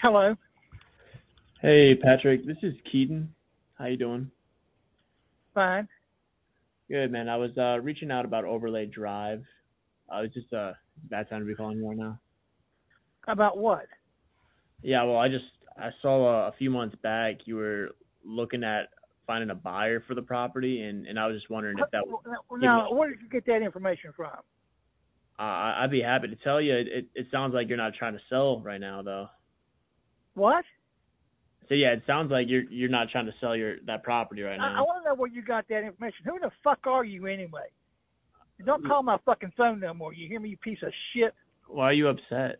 Hello. Hey Patrick, this is Keaton. How you doing? Fine. Good man. I was reaching out about Overlay Drive. It's just a bad time to be calling you right now. About what? Yeah, well, I saw a few months back you were looking at finding a buyer for the property, and I was just wondering if that would give me. Now, where did you get that information from? I'd be happy to tell you. It sounds like you're not trying to sell right now, though. What? So yeah, it sounds like you're not trying to sell that property right I now. want to know where you got that information. Who the fuck are you anyway? Don't call my fucking phone no more. You hear me, you piece of shit? Why are you upset?